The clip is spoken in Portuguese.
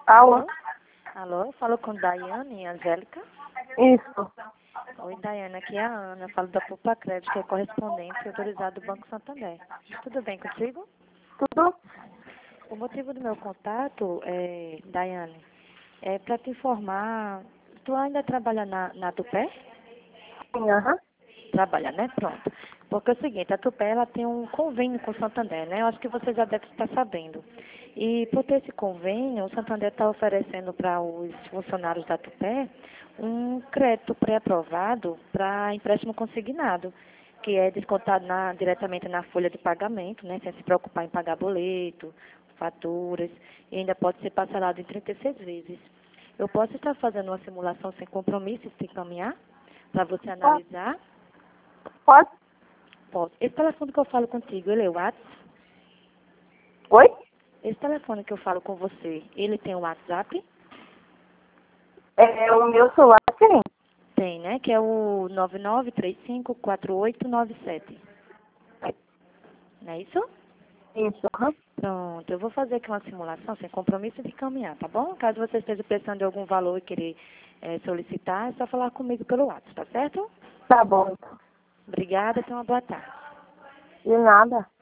Alô? Alô, falo com Daiane e Angélica. Isso. Oi, Daiane, aqui é a Ana, falo da Poupa Crédito, que é correspondente autorizado do Banco Santander. Tudo bem contigo? Tudo? O motivo do meu contato, Daiane, é para te informar, tu ainda trabalha na Tupé? Sim, aham. Trabalha, né? Pronto. Porque é o seguinte, a Tupé, ela tem um convênio com o Santander, né? Eu acho que você já deve estar sabendo. E por ter esse convênio, o Santander está oferecendo para os funcionários da Tupé um crédito pré-aprovado para empréstimo consignado, que é descontado diretamente na folha de pagamento, né? Sem se preocupar em pagar boleto, faturas, e ainda pode ser parcelado em 36 vezes. Eu posso estar fazendo uma simulação sem compromisso e se encaminhar para você analisar? Pode? Posso. Esse telefone que eu falo contigo, ele é o WhatsApp? Oi? Esse telefone que eu falo com você, ele tem o WhatsApp? O meu celular, sim. Tem, né? Que é o 99354897. Não é isso? Isso, aham. Pronto, eu vou fazer aqui uma simulação sem compromisso de caminhar, tá bom? Caso você esteja precisando de algum valor e querer solicitar, é só falar comigo pelo WhatsApp, tá certo? Tá bom, então. Obrigada, tenha uma boa tarde. De nada.